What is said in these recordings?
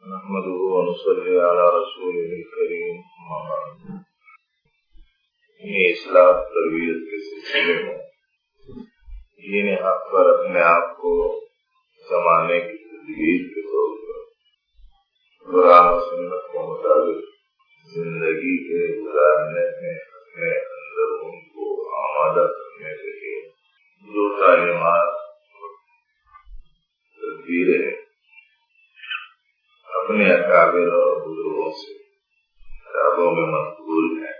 نحمده ونصلي على رسوله الكريم أما بعد. یہ اصلاح تربیت کے سلسلے میں دین حق پر اپنے آپ کو زمانے کی تدبیر کے طور پر قرآن و سنت کے مطابق زندگی کے گزارنے میں اپنے اندر ان کو آمادہ کرنے کے لیے جو تعلیمات تدبیریں اپنے اکابر اور بزرگوں سے کتابوں میں منقول ہیں،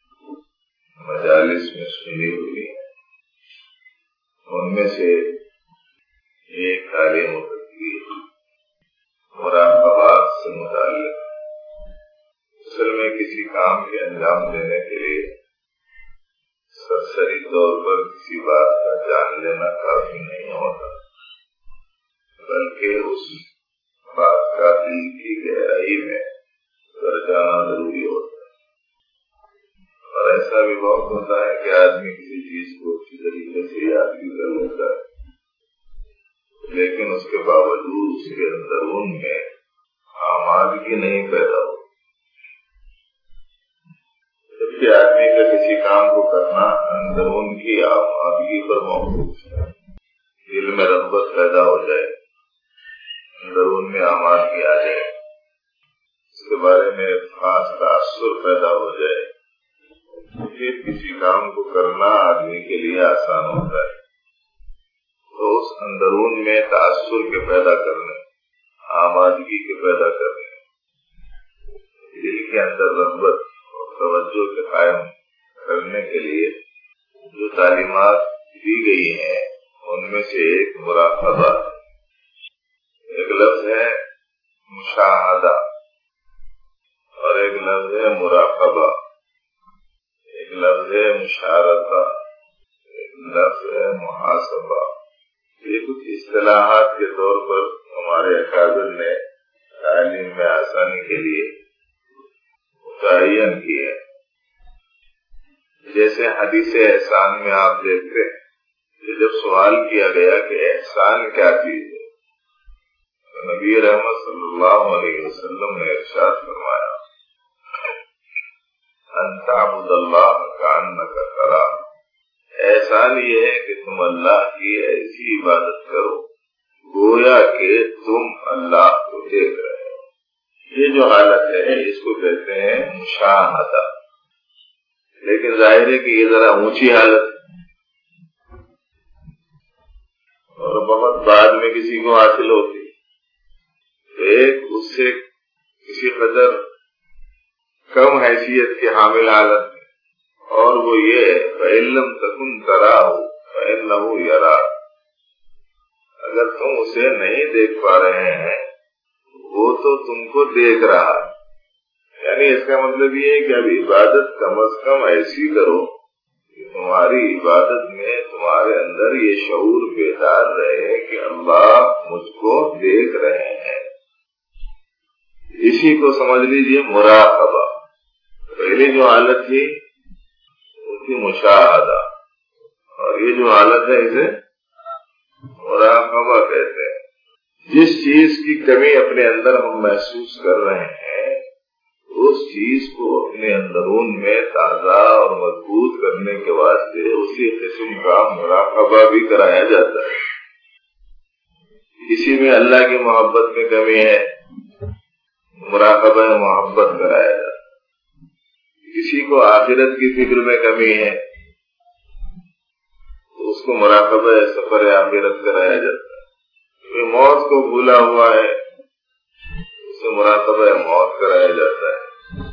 مجالس میں سنی ہوئی ہیں، ان میں سے ایک تعلیم و تدبیر مراقبات سے متعلق اصل میں کسی کام کے انجام دینے کے لیے سرسری طور پر کسی بات کا جان لینا کافی نہیں ہوتا، بلکہ اس بات کا دل کی گہرائی میں اتر جانا ضروری ہوتا ہے۔ اور ایسا بھی بہت ہوتا ہے کہ آدمی کسی چیز کو اچھی طریقے سے یاد بھی کر لیتا ہے، لیکن اس کے باوجود اس کے اندرون میں آمادگی نہیں پیدا ہوتی۔ جبکہ آدمی کا کسی کام کو کرنا اندرون کی آمادگی پر موقوف ہے، دل میں رغبت پیدا ہو جائے، اندرون میں آمادگی آ جائے، اس کے بارے میں خاص تاثر پیدا ہو جائے، پھر کسی کام کو کرنا آدمی کے لیے آسان ہوتا ہے۔ تو اس اندرون میں تاثر کے پیدا کرنے، آمادگی کے پیدا کرنے، دل کے اندر رغبت اور توجہ کے قائم کرنے کے لیے جو تعلیمات دی گئی ہیں ان میں سے ایک مراقبہ، ایک لفظ ہے مشاہدہ اور ایک لفظ ہے مراقبہ، ایک لفظ ہے مشارطہ، ایک لفظ ہے محاسبہ۔ یہ کچھ اصطلاحات کے طور پر ہمارے اکابر نے تعلیم میں آسانی کے لیے متعین کیے۔ جیسے حدیث احسان میں آپ دیکھتے ہیں کہ جب سوال کیا گیا کہ احسان کیا چیز ہے، نبی رحمت صلی اللہ علیہ وسلم نے ارشاد فرمایا ان تعبد اللہ کأنک تراہ، احسان یہ ہے کہ تم اللہ کی ایسی عبادت کرو گویا کہ تم اللہ کو دیکھ رہے ہو۔ یہ جو حالت ہے اس کو کہتے ہیں مشاہدہ، لیکن ظاہر ہے کہ یہ ذرا اونچی حالت ہے اور بہت بعد میں کسی کو حاصل ہوتی۔ ایک اس سے کسی قدر کم حیثیت کی حامل حالت ہے، اور وہ یہ فَإِن لَّمْ تَكُن تَرَاهُ فَإِنَّهُ يَرَاكَ، اگر تم اسے نہیں دیکھ پا رہے ہیں وہ تو تم کو دیکھ رہا ہے۔ یعنی اس کا مطلب یہ ہے کہ اب عبادت کم از کم ایسی کرو کہ تمہاری عبادت میں تمہارے اندر یہ شعور بیدار رہے کہ اللہ مجھ کو دیکھ رہے ہیں۔ اسی کو سمجھ لیجئے مراقبہ۔ پہلی جو حالت تھی وہ تھی مشاہدہ، اور یہ جو حالت ہے اسے مراقبہ کہتے ہیں۔ جس چیز کی کمی اپنے اندر ہم محسوس کر رہے ہیں اس چیز کو اپنے اندرون میں تازہ اور مضبوط کرنے کے واسطے اسی قسم کا مراقبہ بھی کرایا جاتا ہے۔ کسی میں اللہ کی محبت میں کمی ہے، مراقبہ محبت کرایا جاتا ہے۔ کسی کو آخرت کی فکر میں کمی ہے تو اس کو مراقبہ سفر آخرت کرایا جاتا ہے۔ کوئی موت کو بھولا ہوا ہے اسے مراقبہ موت کرایا جاتا ہے۔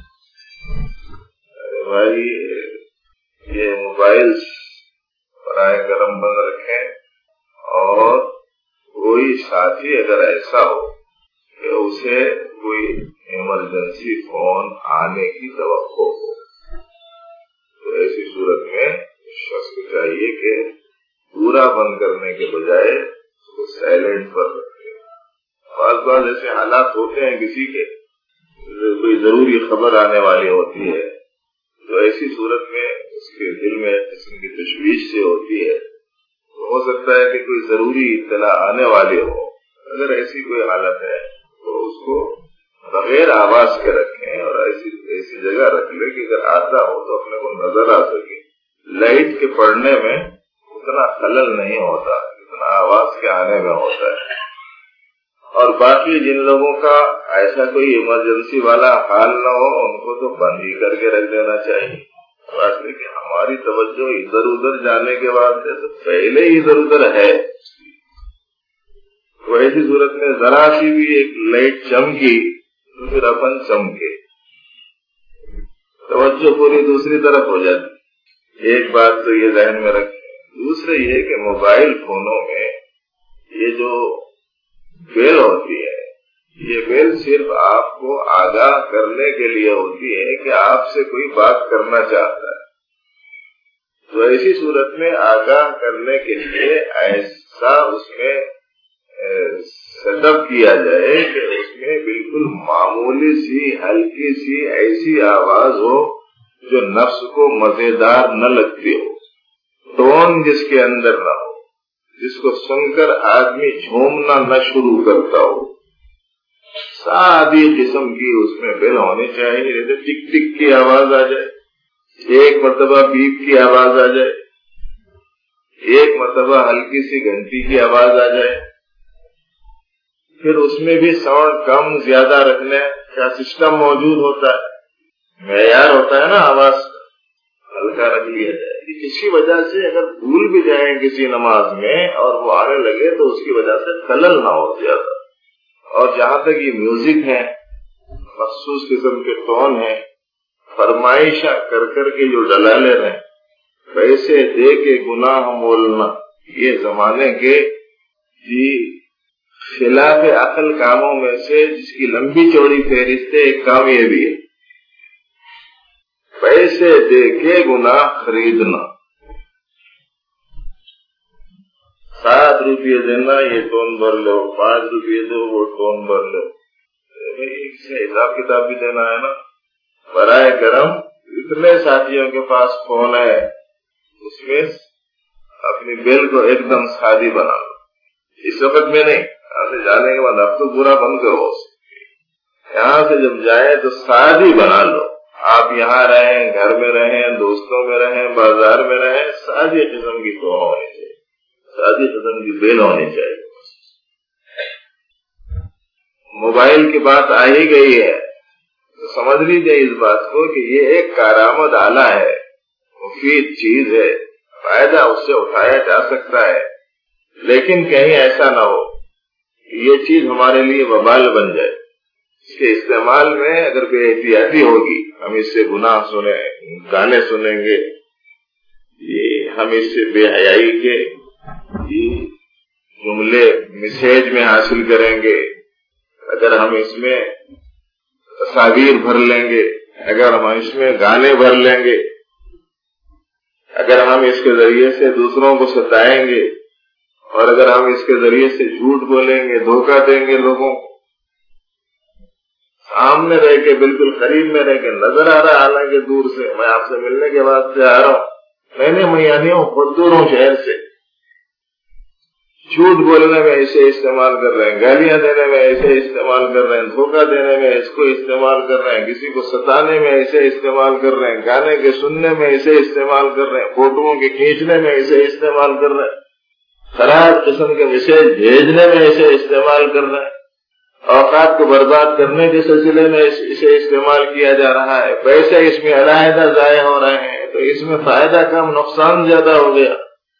بھائی یہ موبائلز برائے کرم بند رکھیں، اور کوئی ساتھی اگر ایسا ہو کہ اسے کوئی ایمرجنسی فون آنے کی توقع ہو تو ایسی صورت میں شخص کو چاہیے کہ پورا بند کرنے کے بجائے اس کو سائلنٹ پر رکھے۔ بعض ایسے حالات ہوتے ہیں کسی کے کوئی ضروری خبر آنے والی ہوتی ہے تو ایسی صورت میں اس کے دل میں قسم کی تشویش سے ہوتی ہے، تو ہو سکتا ہے کہ کوئی ضروری اطلاع آنے والی ہو۔ اگر ایسی کوئی حالت ہے تو اس کو بغیر آواز کے رکھیں اور ایسی جگہ رکھ لیں کہ اگر آتا ہو تو اپنے کو نظر آ سکے. لائٹ کے پڑنے میں اتنا خلل نہیں ہوتا جتنا آواز کے آنے میں ہوتا ہے. اور باقی جن لوگوں کا ایسا کوئی ایمرجنسی والا حال نہ ہو ان کو تو بند ہی کر کے رکھ دینا چاہیے. واسطے کہ ہماری توجہ ادھر ادھر جانے کے بعد تو پہلے ہی ادھر ادھر ہے. تو ایسی صورت میں ذرا سی بھی ایک لائٹ چمکی تو پھر اپن چمکے توجہ پوری دوسری طرف ہو جاتی. ایک بات تو یہ ذہن میں رکھیں. دوسرے یہ کہ موبائل فونوں میں یہ جو بیل ہوتی ہے یہ بیل صرف آپ کو آگاہ کرنے کے لیے ہوتی ہے کہ آپ سے کوئی بات کرنا چاہتا ہے. تو ایسی صورت میں آگاہ کرنے کے لیے ایسا اس میں سیٹ اپ کیا جائے کہ اس میں بالکل معمولی سی ہلکی سی ایسی آواز ہو جو نفس کو مزیدار نہ لگتی ہو, ٹون جس کے اندر نہ ہو, جس کو سن کر آدمی جھومنا نہ شروع کرتا ہو. سادی قسم کی اس میں بیل ہونی چاہیے. جیسے ٹک ٹک کی آواز آ جائے, ایک مرتبہ بیپ کی آواز آ جائے, ایک مرتبہ ہلکی سی گھنٹی کی آواز آ جائے. پھر اس میں بھی ساؤنڈ کم زیادہ رکھنے کا سسٹم موجود ہوتا ہے, معیار ہوتا ہے نا آواز کا, ہلکا رکھ لیا جائے. کسی وجہ سے اگر بھول بھی جائیں کسی نماز میں اور وہ آنے لگے تو اس کی وجہ سے خلل نہ ہو زیادہ. اور جہاں تک یہ میوزک ہے, مخصوص قسم کے ٹون ہے, فرمائش کر کر کے جو ڈلالے رہے, پیسے دے کے گناہ مولنا, یہ زمانے کے خلاف عقل کاموں میں سے جس کی لمبی چوڑی فہرست ہے, ایک کام یہ بھی ہے پیسے دے کے گناہ خریدنا. 7 روپے دینا یہ ٹون بھر لو, 5 روپے دو وہ ٹون بھر لو. اس سے حساب کتاب بھی دینا ہے نا. برائے کرم اتنے ساتھیوں کے پاس فون ہے اس میں اپنی بیل کو ایک دم سادی بنا لو. اس وقت میں نہیں, یہاں سے جانے کے بعد اب تو پورا بند کرو. یہاں سے جب جائیں تو سادی بنا لو. آپ یہاں رہیں, گھر میں رہیں, دوستوں میں رہیں, بازار میں رہیں, سادی قسم کی ٹون ہونی چاہیے, سادی قسم کی بیل ہونی چاہیے. موبائل کی بات آ ہی گئی ہے تو سمجھ لیجیے اس بات کو کہ یہ ایک کارآمد آلہ ہے, مفید چیز ہے, فائدہ اس سے اٹھایا جا سکتا ہے. لیکن کہیں ایسا نہ ہو یہ چیز ہمارے لیے وبال بن جائے. اس کے استعمال میں اگر بے احتیاطی ہوگی, ہم اس سے گناہ سنیں, گانے سنیں گے, ہم اس سے بے حیائی کے جملے میسج میں حاصل کریں گے, اگر ہم اس میں تصاویر بھر لیں گے, اگر ہم اس میں گانے بھر لیں گے, اگر ہم اس کے ذریعے سے دوسروں کو ستائیں گے, اور اگر ہم اس کے ذریعے سے جھوٹ بولیں گے, دھوکہ دیں گے لوگوں کو, سامنے رہ کے بالکل قریب میں رہ کے نظر آ رہا ہے, حالانکہ دور سے, میں آپ سے ملنے کے بعد سے آ رہا ہوں, میں یعنی ہوں خود دور ہوں شہر سے. جھوٹ بولنے میں ایسے استعمال کر رہے ہیں, گالیاں دینے میں ایسے استعمال کر رہے ہیں, دھوکہ دینے میں اس کو استعمال کر رہے ہیں, کسی کو ستانے میں ایسے استعمال کر رہے ہیں, گانے کے سننے میں ایسے استعمال کر رہے ہیں, فوٹوؤں کے کھینچنے میں ایسے استعمال کر رہے ہیں, خراب قسم کے میسج بھیجنے میں ایسے استعمال کر رہے ہیں, اوقات کو برباد کرنے کے سلسلے میں اسے استعمال کیا جا رہا ہے, پیسے اس میں علیحدہ ضائع ہو رہے ہیں, تو اس میں فائدہ کم نقصان زیادہ ہو گیا.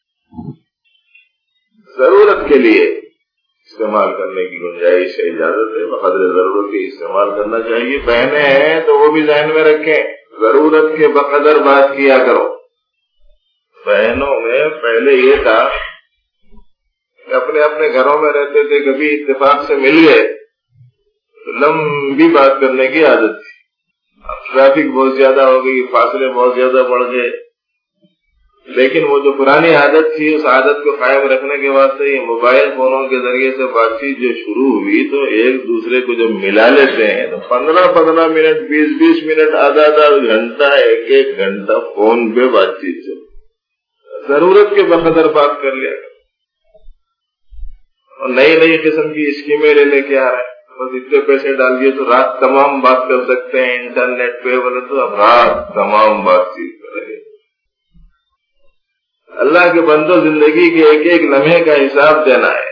ضرورت کے لیے استعمال کرنے کی گنجائش ہے, اجازت ہے, بقدر ضرورت کے استعمال کرنا چاہیے. بہنیں ہیں تو وہ بھی ذہن میں رکھیں, ضرورت کے بقدر بات کیا کرو. بہنوں میں پہلے یہ تھا کہ اپنے اپنے گھروں میں رہتے تھے, کبھی اتفاق سے مل گئے تو لمبی بات کرنے کی عادت تھی. اب ٹریفک بہت زیادہ ہو گئی, فاصلے بہت زیادہ بڑھ گئے, لیکن وہ جو پرانی عادت تھی اس عادت کو قائم رکھنے کے واسطے یہ موبائل فونوں کے ذریعے سے بات چیت جو شروع ہوئی تو ایک دوسرے کو جب ملا لیتے ہیں تو 15 منٹ, 20 منٹ, آدھا گھنٹہ, ایک گھنٹہ فون پہ بات چیت سے ضرورت کے بقدر بات کر لیا. اور نئی قسم کی اسکیمیں لے کے آ رہے ہیں, بس اتنے پیسے ڈال دیے تو رات تمام بات کر سکتے ہیں، انٹرنیٹ پہ بولے تو اب رات تمام بات چیت کر رہے۔ اللہ کے بندو، زندگی کے ایک ایک لمحے کا حساب دینا ہے،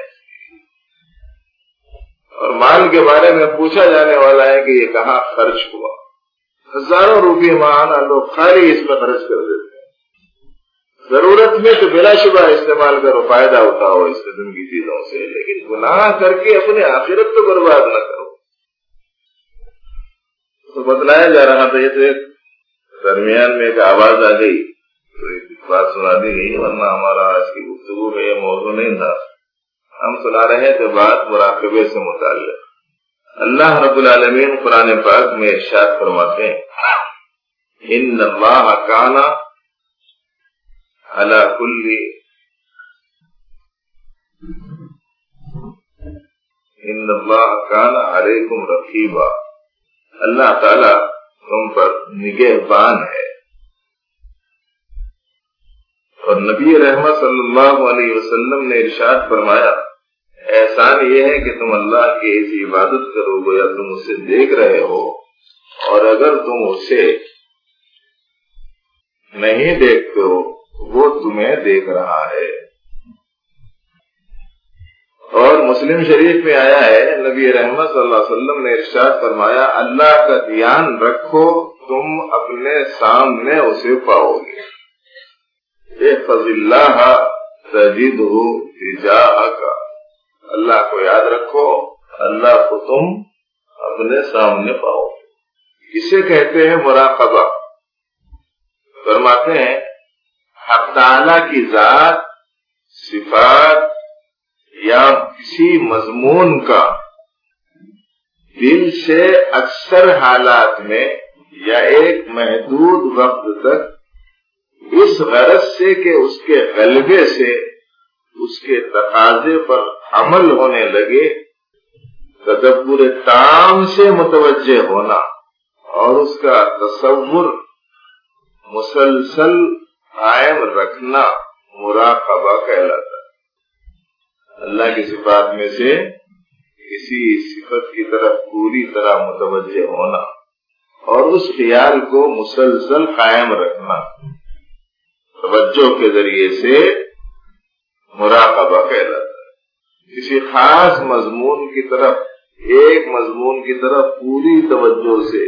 اور مال کے بارے میں پوچھا جانے والا ہے کہ یہ کہاں خرچ ہوا۔ ہزاروں روپے ماہانہ لوگ خالی اس میں خرچ کر دیتے ہیں، ضرورت میں تو بلا شبہ استعمال کرو، فائدہ اٹھاؤ اس قسم کی چیزوں سے، لیکن گناہ کر کے اپنے آخرت تو برباد نہ کرو۔ تو بتلایا جا رہا تھا، یہ تو ایک درمیان میں ایک آواز آ گئی تو ایک بات سنا دی گئی، ورنہ ہمارا آج کی گفتگو میں یہ موضوع نہیں تھا۔ ہم سنا رہے تھے بات مراقبے سے متعلق۔ اللہ رب العالمین قرآن پاک میں ارشاد فرماتے ہیں، ان اللہ کان علی کل ان اللہ کان علیکم رقیبا، اللہ تعالی تم پر نگہبان ہے۔ اور نبی رحمت صلی اللہ علیہ وسلم نے ارشاد فرمایا، احسان یہ ہے کہ تم اللہ کی ایسی عبادت کرو گویا تم اسے دیکھ رہے ہو، اور اگر تم اسے نہیں دیکھتے ہو وہ تمہیں دیکھ رہا ہے۔ اور مسلم شریف میں آیا ہے، نبی رحمت صلی اللہ علیہ وسلم نے ارشاد فرمایا، اللہ کا دھیان رکھو تم اپنے سامنے اسے پاؤ گے۔ احفظ اللہ تجدہ تجاہک، اللہ کو یاد رکھو، اللہ کو تم اپنے سامنے پاؤ۔ اسے کہتے ہیں مراقبہ۔ فرماتے ہیں حق تعالی کی ذات، صفات یا کسی مضمون کا دل سے اکثر حالات میں یا ایک محدود وقت تک اس غرض سے کہ اس کے غلبے سے اس کے تقاضے پر عمل ہونے لگے، تدبر تام سے متوجہ ہونا اور اس کا تصور مسلسل قائم رکھنا مراقبہ کہلاتا ہے۔ اللہ کی صفات میں سے کسی صفت کی طرف پوری طرح متوجہ ہونا اور اس خیال کو مسلسل قائم رکھنا، توجہ کے ذریعے سے مراقبہ کہلاتا ہے۔ کسی خاص مضمون کی طرف، ایک مضمون کی طرف پوری توجہ سے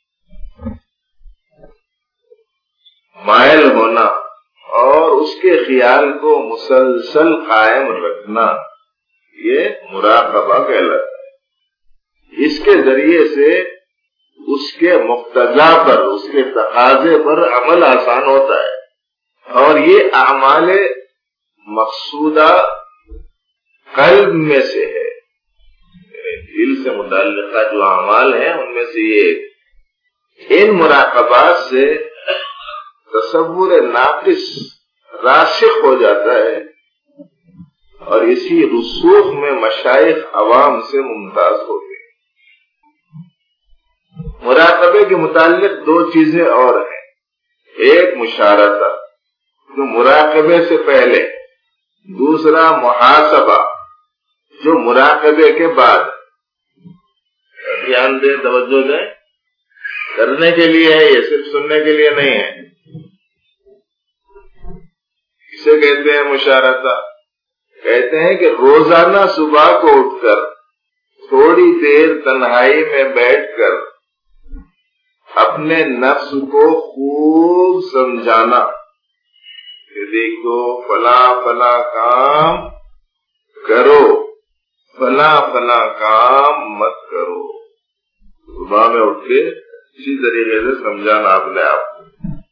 مائل ہونا اور اس کے خیال کو مسلسل قائم رکھنا، یہ مراقبہ کہلاتا ہے۔ اس کے ذریعے سے اس کے مقتضا پر، اس کے تقاضے پر عمل آسان ہوتا ہے، اور یہ اعمال مقصودہ قلب میں سے ہے، دل سے متعلقہ جو اعمال ہیں ان میں سے یہ ان مراقبات سے تصور ناقص راسخ ہو جاتا ہے، اور اسی رسوخ میں مشائخ عوام سے ممتاز ہوتے ہیں۔ مراقبے کے متعلق دو چیزیں اور ہیں، ایک مشارطہ جو مراقبے سے پہلے، دوسرا محاسبہ جو مراقبے کے بعد۔ دھیان دیں، توجہ دیں، کرنے کے لیے ہے یہ، صرف سننے کے لیے نہیں ہے۔ اسے کہتے ہیں مشارطہ۔ کہتے ہیں کہ روزانہ صبح کو اٹھ کر تھوڑی دیر تنہائی میں بیٹھ کر اپنے نفس کو خوب سمجھانا کہ دیکھو فلاں فلاں کام کرو، فلاں فلاں کام مت کرو۔ صبح میں اٹھ کے اسی طریقے سے سمجھانا اپنے آپ کو،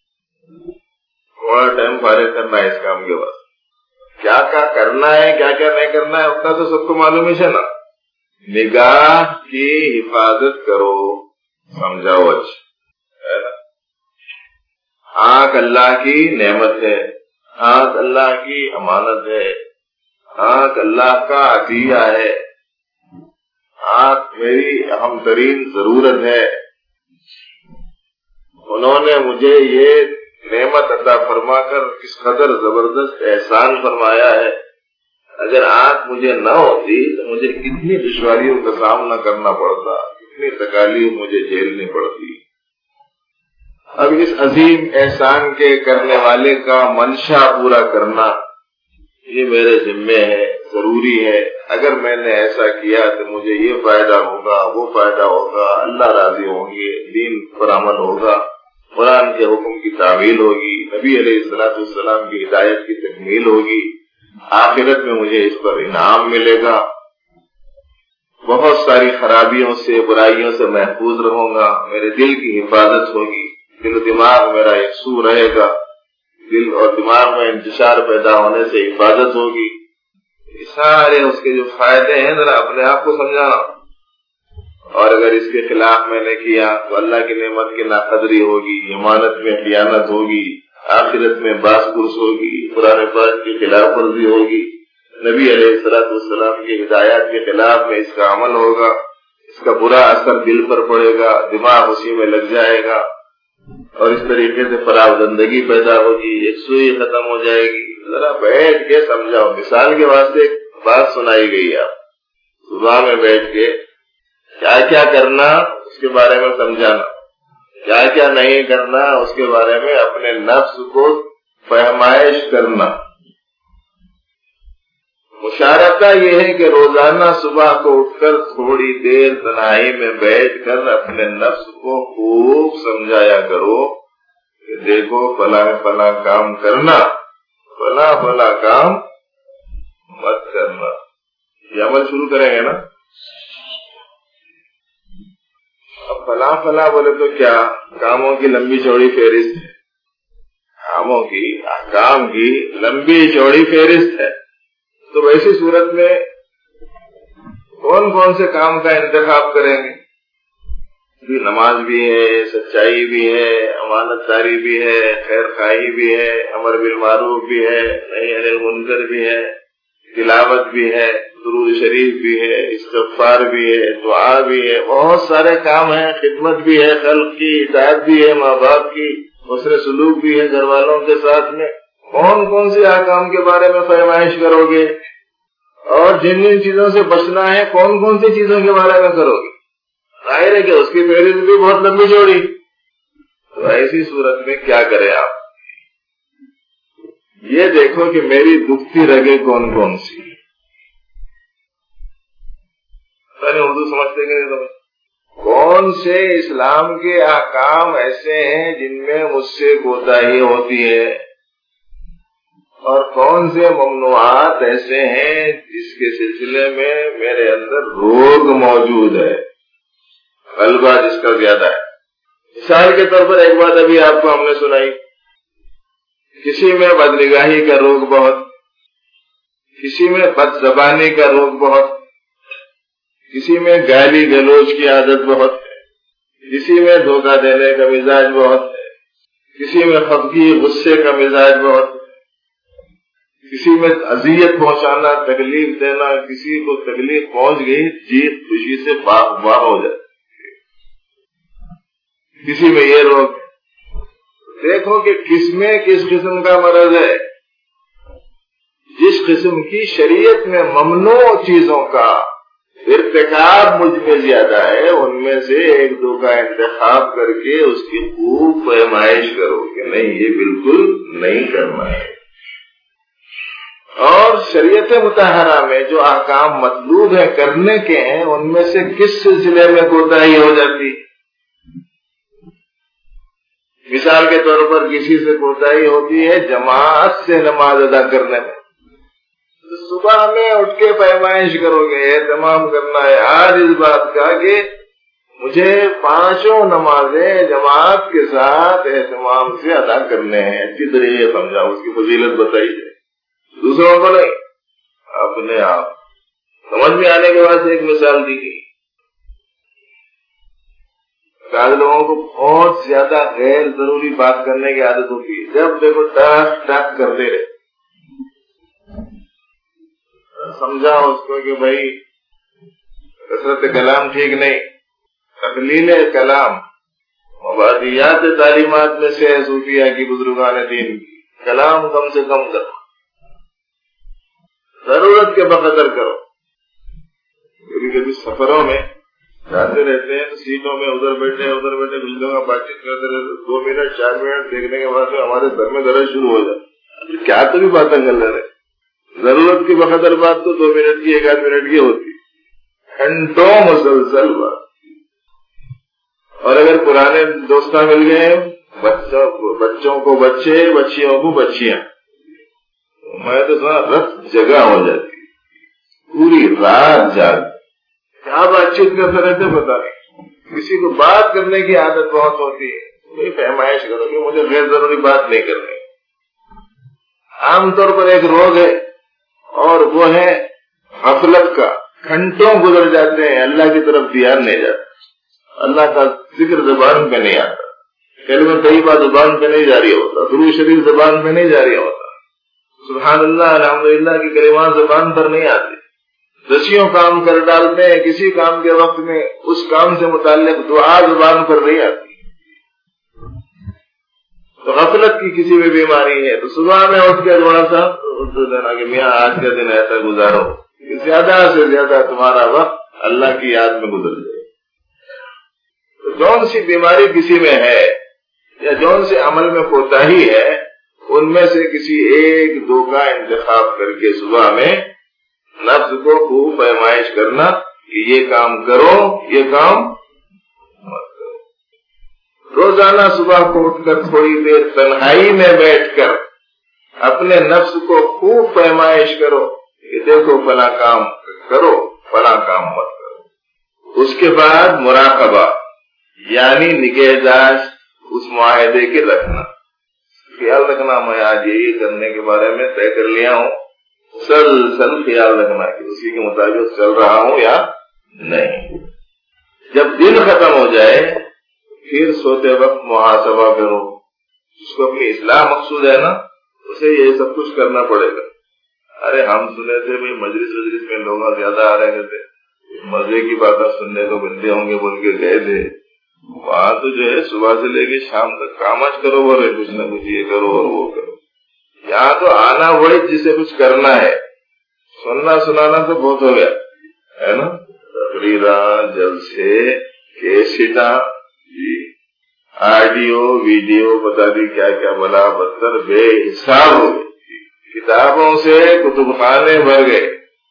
تھوڑا ٹائم فارغ کرنا ہے اس کام کے بعد، کیا کیا کرنا ہے کیا کیا نہیں کرنا ہے اتنا تو سب کو معلوم ہے نا۔ نگاہ کی حفاظت کرو، سمجھاؤ اچھا ہے نا۔ آنکھ اللہ کی نعمت ہے، آنکھ اللہ کی امانت ہے، آنکھ اللہ کا عطیہ ہے، آنکھ میری اہم ترین ضرورت ہے۔ انہوں نے مجھے یہ نعمت عطا فرما کر کس قدر زبردست احسان فرمایا ہے، اگر آنکھ مجھے نہ ہوتی تو مجھے کتنی دشواریوں کا سامنا کرنا پڑتا، کتنی تکالیف مجھے جھیلنی پڑتی۔ اب اس عظیم احسان کے کرنے والے کا منشا پورا کرنا یہ میرے ذمے ہے، ضروری ہے۔ اگر میں نے ایسا کیا تو مجھے یہ فائدہ ہوگا، وہ فائدہ ہوگا، اللہ راضی ہوں گے، دین پر عمل ہوگا، قرآن کے حکم کی تعمیل ہوگی، نبی علیہ السلام کی ہدایت کی تکمیل ہوگی، آخرت میں مجھے اس پر انعام ملے گا، بہت ساری خرابیوں سے برائیوں سے محفوظ رہوں گا، میرے دل کی حفاظت ہوگی، دل و دماغ میرا یکسو رہے گا، دل اور دماغ میں انتشار پیدا ہونے سے حفاظت ہوگی۔ یہ سارے اس کے جو فائدے ہیں ذرا اپنے آپ کو سمجھانا۔ اور اگر اس کے خلاف میں نے کیا تو اللہ کی نعمت کی ناقدری ہوگی، امانت میں خیانت ہوگی، آخرت میں باس پرس ہوگی، قرآن پاک کی خلاف ورزی ہوگی، نبی علیہ السلام کی ہدایات کے خلاف میں اس کا عمل ہوگا، اس کا برا اثر دل پر پڑے گا، دماغ اسی میں لگ جائے گا، اور اس طریقے سے فراغ زندگی پیدا ہوگی، یکسوئی ختم ہو جائے گی۔ ذرا بیٹھ کے سمجھاؤ، مثال کے واسطے ایک بات سنائی گئی آپ صبح میں بیٹھ کے کیا کیا کرنا اس کے بارے میں سمجھانا، کیا کیا نہیں کرنا اس کے بارے میں اپنے نفس کو فہمائش کرنا۔ مشارکہ یہ ہے کہ روزانہ صبح کو اٹھ کر تھوڑی دیر تنہائی میں بیٹھ کر اپنے نفس کو خوب سمجھایا کرو کہ دیکھو فلاں فلاں کام کرنا، فلاں فلاں کام مت کرنا۔ یہ عمل شروع کریں گے نا۔ اب فلاں فلاں بولے تو کیا؟ کاموں کی لمبی چوڑی فہرست ہے، کاموں کی احکام کی لمبی چوڑی فہرست ہے۔ تو ویسی صورت میں کون کون سے کام کا انتخاب کریں گے؟ نماز بھی ہے، سچائی بھی ہے، امانت داری بھی ہے، خیر خواہی بھی ہے، امر بالمعروف بھی ہے، نہی عن المنکر بھی ہے، تلاوت بھی ہے، درود شریف بھی ہے، استغفار بھی ہے، دعا بھی ہے، بہت سارے کام ہیں، خدمت بھی ہے، خلق کی اطاعت بھی ہے، ماں باپ کی حسن سلوک بھی ہے گھر والوں کے ساتھ میں۔ کون کون سے احکام کے بارے میں فرمائش کرو گے؟ اور جن جن چیزوں سے بچنا ہے کون کون سی چیزوں کے بارے میں کرو گے؟ ظاہر ہے کہ اس کی فہرست بھی بہت لمبی چوڑی۔ تو ایسی صورت میں کیا کریں آپ؟ یہ دیکھو کہ میری دکھتی رگیں کون کون سی، اردو سمجھتے کہ نہیں سمجھتے؟ کون سے اسلام کے احکام ایسے ہیں جن میں مجھ سے کوتاہی ہوتی ہے، اور کون سے ممنوعات ایسے ہیں جس کے سلسلے میں میرے اندر روگ موجود ہے، غلبہ جس کا زیادہ ہے۔ مثال کے طور پر ایک بات ابھی آپ کو ہم نے سنائی، کسی میں بدنگاہی کا روگ بہت، کسی میں بد زبانی کا روگ بہت، کسی میں گالی گلوچ کی عادت بہت ہے، کسی میں دھوکہ دینے کا مزاج بہت ہے، کسی میں خفگی غصے کا مزاج بہت ہے، کسی میں اذیت پہنچانا، تکلیف دینا، کسی کو تکلیف پہنچ گئی جیت خوشی سے باغ ہو جائے، کسی میں یہ روگ۔ دیکھو کہ کس میں کس قسم کا مرض ہے۔ جس قسم کی شریعت میں ممنوع چیزوں کا ارتکاب مجھ میں زیادہ ہے، ان میں سے ایک دو کا انتخاب کر کے اس کی خوب پیمائش کرو کہ نہیں یہ بالکل نہیں کرنا ہے۔ اور شریعت مطہرہ میں جو احکام مطلوب ہے کرنے کے ہیں ان میں سے کس سلسلے میں کوتاہی ہو جاتی؟ مثال کے طور پر کسی سے کوتاہی ہوتی ہے جماعت سے نماز ادا کرنے میں، صبح میں اٹھ کے پیمائش کرو گے، اہتمام کرنا ہے آج اس بات کا کہ مجھے 5 نمازیں جماعت کے ساتھ اہتمام سے ادا کرنے ہیں۔ اچھی طریقے سمجھاؤ، اس کی فضیلت بتائیے، دوسروں کو نہیں، اپنے آپ سمجھ میں آنے کے بعد ایک مثال دی گئی۔ بعض لوگوں کو بہت زیادہ غیر ضروری بات کرنے کی عادت ہوتی ہے، جب دیکھو ٹاک ٹاک کرتے رہے۔ سمجھاؤ اس کو کہ بھائی کثرت کلام ٹھیک نہیں، تقلیل کلام مبادیات تعلیمات میں سے ہے صوفیہ کی، بزرگان دین کی، کلام کم سے کم کرنا۔ ضرورت کے بقدر کرو. کبھی کبھی سفروں میں جاتے رہتے ہیں تو سیٹوں میں ادھر بیٹھے کچھ لوگ بات چیت کرتے رہتے, 2 منٹ 4 منٹ دیکھنے کے بعد ہمارے سر میں درد شروع ہو جائے. کیا تو بھی باتیں کر لے رہے. ضرورت کی بقدر بات تو 2 منٹ کی 1 منٹ کی ہوتی, گھنٹوں مسلسل بات. اور اگر پرانے دوستاں مل گئے, بچوں کو بچے, بچیوں کو بچیاں, میں تو سنا رت جگہ ہو جاتی, پوری رات جاگ کیا بات چیت کرتے رہتے پتا نہیں. کسی کو بات کرنے کی عادت بہت ہوتی ہے, کوئی فہمائش کرو کہ مجھے غیر ضروری بات نہیں کرنی. عام طور پر ایک روگ ہے اور وہ ہے غفلت کا. گھنٹوں گزر جاتے ہیں, اللہ کی طرف دھیان نہیں جاتا, اللہ کا ذکر زبان پہ نہیں آتا, کلمہ طیبہ زبان پہ نہیں جاری ہوتا, درود شریف زبان پہ نہیں جاری ہوتا, سبحان اللہ الحمدللہ کی کلمات زبان پر نہیں آتے. دسیوں کام کر ڈالتے ہیں, کسی کام کے وقت میں اس کام سے متعلق دعا زبان پر نہیں آتی. تو غفلت کی کسی میں بیماری ہے تو صبح میں اٹھ کے تھوڑا سا اردو دینا کہ میاں آج کا دن ایسا گزارو کہ زیادہ سے زیادہ تمہارا وقت اللہ کی یاد میں گزر جائے. تو جون سی بیماری کسی میں ہے یا جون سے عمل میں کوتاہی ہے, ان میں سے کسی 1-2 کا انتخاب کر کے صبح میں نفس کو خوب پیمائش کرنا کہ یہ کام کرو, یہ کام مت کرو. روزانہ صبح کو اٹھ کر تھوڑی دیر تنہائی میں بیٹھ کر اپنے نفس کو خوب پیمائش کرو کہ دیکھو فلاں کام کرو, فلاں کام مت کرو. اس کے بعد مراقبہ یعنی نگہداشت اس معاہدے کے رکھنا, خیال رکھنا میں آج یہی کرنے کے بارے میں طے کر لیا ہوں, سل خیال رکھنا کہ اسی کے مطابق چل رہا ہوں یا نہیں. جب دن ختم ہو جائے پھر سوتے وقت محاسبہ کرو. جس کو اپنی اصلاح مقصود ہے نا, اسے یہ سب کچھ کرنا پڑے گا. ارے ہم سنے تھے بھائی مجلس میں لوگ زیادہ آ رہے تھے, مزے کی باتیں سننے کو ملتے ہوں گے بول کے گئے تھے. وہاں تو جو ہے صبح سے لے کے شام تک کاماج کرو, بولے کچھ نہ کچھ یہ کرو اور وہ کرو. یہاں تو آنا وہی جسے کچھ کرنا ہے, سننا سنانا تو بہت ہو گیا ہے نا. تقریراں, جلسے, کیسٹاں, جی آڈیو ویڈیو پتا نہیں کیا کیا بلا بدتر بے حساب ہو گئے. کتابوں سے کتب خانے بھر گئے.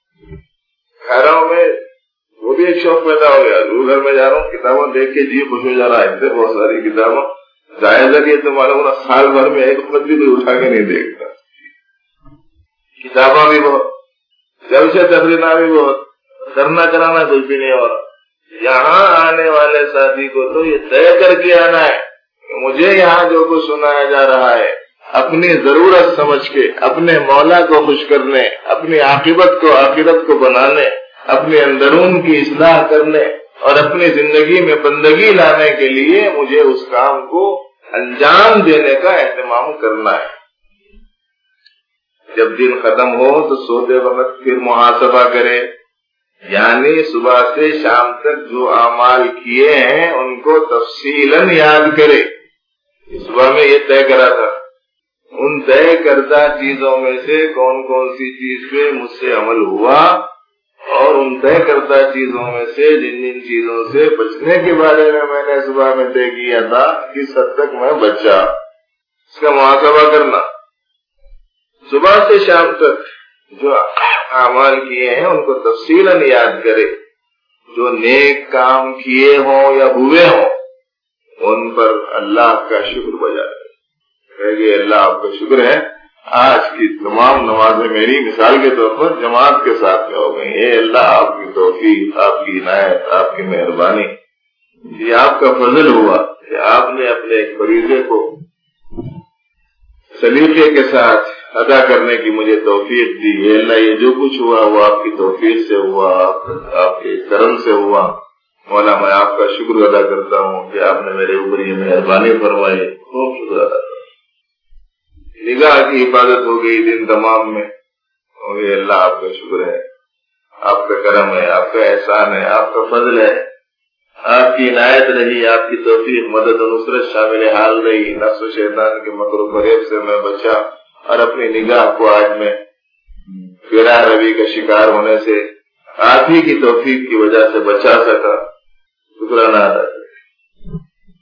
گھروں میں وہ بھی ایک شوق پیدا ہو گیا, جو گھر میں جا رہا ہوں کتابوں دیکھ کے جی خوش ہو جا رہا ہے, بہت ساری کتابوں. ظاہر ہے تو معلوم ہونا سال بھر میں ایک خط بھی کوئی اٹھا کے نہیں دیکھتا. کتاباں بھی بہت, جلسے تقریریں بھی بہت, کرنا کرانا کچھ بھی نہیں ہو رہا. یہاں آنے والے ساتھی کو تو یہ طے کر کے آنا ہے کہ مجھے یہاں جو کچھ سنایا جا رہا ہے اپنی ضرورت سمجھ کے اپنے مولا کو خوش کرنے, اپنی عاقبت کو آخرت کو بنانے, اپنے اندرون کی اصلاح کرنے اور اپنی زندگی میں بندگی لانے کے لیے مجھے اس کام کو انجام دینے کا اہتمام کرنا ہے. جب دن ختم ہو تو سوتے وقت پھر محاسبہ کرے, یعنی صبح سے شام تک جو اعمال کیے ہیں ان کو تفصیلاً یاد کرے. صبح میں یہ طے کرا تھا, ان طے کردہ چیزوں میں سے کون کون سی چیز پہ مجھ سے عمل ہوا, اور ان طے کردہ چیزوں میں سے جن جن چیزوں سے بچنے کے بارے میں نے صبح میں طے کیا تھا کس حد تک میں بچا, اس کا محاسبہ کرنا. صبح سے شام تک جو اعمال کیے ہیں ان کو تفصیلاً یاد کرے. جو نیک کام کیے ہوں یا ہوئے ہوں ان پر اللہ کا شکر بجا کرے کہ اللہ آپ کا شکر ہے, آج کی تمام نمازیں میری مثال کے طور پر جماعت کے ساتھ میں ہو گئی. اے اللہ آپ کی توفیق, آپ کی عنایت, آپ کی مہربانی, یہ آپ کا فضل ہوا کہ آپ نے اپنے ایک فریضے کو سلیقے کے ساتھ ادا کرنے کی مجھے توفیق دی. اے اللہ یہ جو کچھ ہوا وہ آپ کی توفیق سے ہوا, آپ کے کرم سے ہوا. مولا میں آپ کا شکر ادا کرتا ہوں کہ آپ نے میرے اوپر یہ مہربانی فرمائی, خوب شکر ادا کرتا. نگاہ کی حفاظت ہو گئی دن تمام میں, اور یہ اللہ آپ کا شکر ہے, آپ کا کرم ہے, آپ کا احسان ہے, آپ کا فضل ہے, آپ کی عنایت رہی, آپ کی توفیق مدد و نصرت شامل حال رہی. نفس و شیطان کے مکر و فریب سے میں بچا اور اپنی نگاہ کو آج میں فیران روی کا شکار ہونے سے آپ ہی کی توفیق کی وجہ سے بچا سکا، شکرانہ ادا کرے۔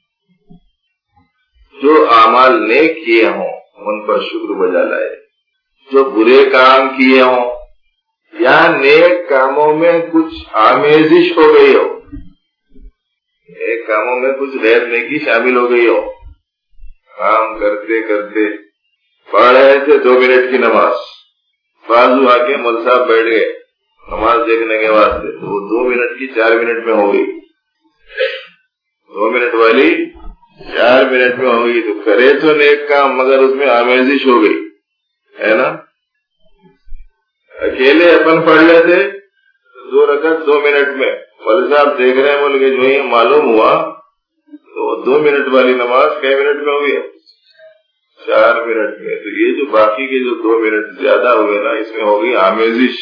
جو اعمال نیک کیے ہوں ان پر شکر بجا لائے، جو برے کام کیے ہوں یا نیک کاموں میں کچھ آمیزش ہو گئی ہو، نیک کاموں میں کچھ غیر نیکی شامل ہو گئی ہو، کام کرتے کرتے پڑھ رہے تھے 2 منٹ کی نماز، بازو آ کے مول صاحب بیٹھ گئے نماز دیکھنے کے واسطے، تو وہ 2 منٹ کی 4 منٹ میں ہو گئی، 2 منٹ والی 4 منٹ میں ہو گئی، تو کرے تو نیک کام مگر اس میں آمیزش ہو گئی ہے نا۔ اکیلے اپن پڑھ لیتے 2 رکعت 2 منٹ میں، مول صاحب دیکھ رہے ہیں، بول کے جو یہ معلوم ہوا تو 2 منٹ والی نماز کئی منٹ میں ہوئی؟ 4 منٹ میں۔ تو یہ جو باقی کے جو 2 منٹ زیادہ ہوئے نا، اس میں ہوگی آمیزش۔